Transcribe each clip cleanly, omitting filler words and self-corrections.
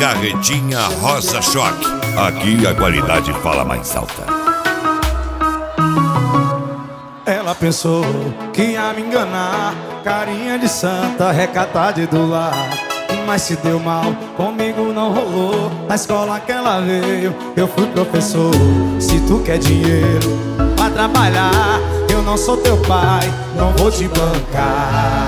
Carretinha Rosa Choque. Aqui a qualidade fala mais alta. Ela pensou que ia me enganar, carinha de santa, recatada do lar. Mas se deu mal, comigo não rolou. Na escola que ela veio, eu fui professor. Se tu quer dinheiro pra trabalhar, eu não sou teu pai, não vou te bancar.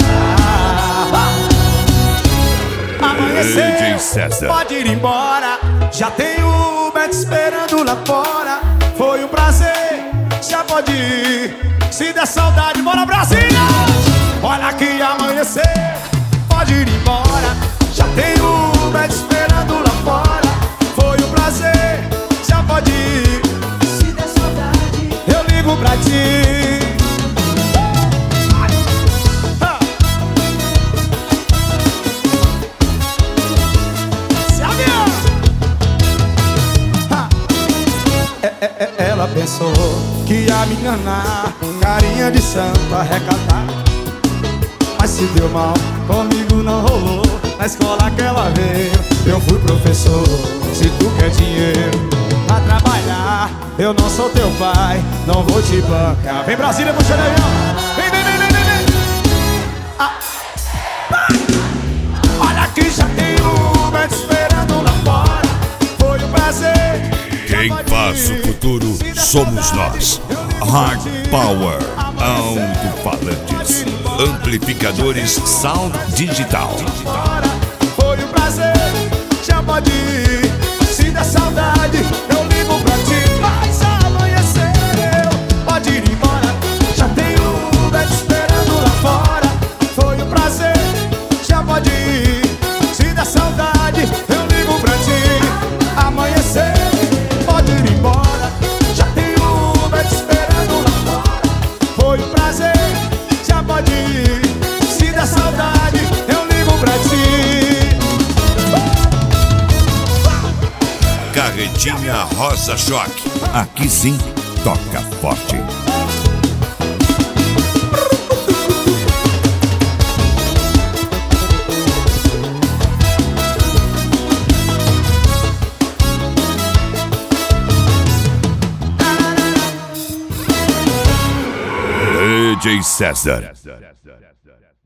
Amanhecer, pode ir embora, já tem o Uber te esperando lá fora. Foi um prazer, já pode ir. Se der saudade, bora Brasília! Olha que amanhecer, pode ir embora, já tem o Uber te esperando lá fora. Foi um prazer, já pode ir. Se der saudade, eu ligo pra ti. Ela pensou que ia me enganar, carinha de santa, recatada. Mas se deu mal, comigo não rolou. Na escola que ela veio, eu fui professor. Se tu quer dinheiro pra trabalhar, eu não sou teu pai, não vou te bancar. Vem Brasília, puxa o avião. Vem, vem, vem, vem, vem. Olha que já tem o Uber te esperando lá fora. Foi um prazer. Quem faz o futuro somos nós. Hard Power, alto-falantes, amplificadores Sound Digital. Foi um prazer, já pode ir. Se der saudade, eu ligo pra ti. Mas amanheceu, pode ir embora, já tem o Uber te esperando lá fora. Foi um prazer, já pode ir. Se der saudade, eu ligo pra ti. Amanhecer, pode ir embora, já tem o Uber te esperando lá fora. Foi um prazer, já pode ir. Se der saudade, eu ligo pra ti. Carretinha Rosa Choque. Aqui sim, toca forte. DJ César.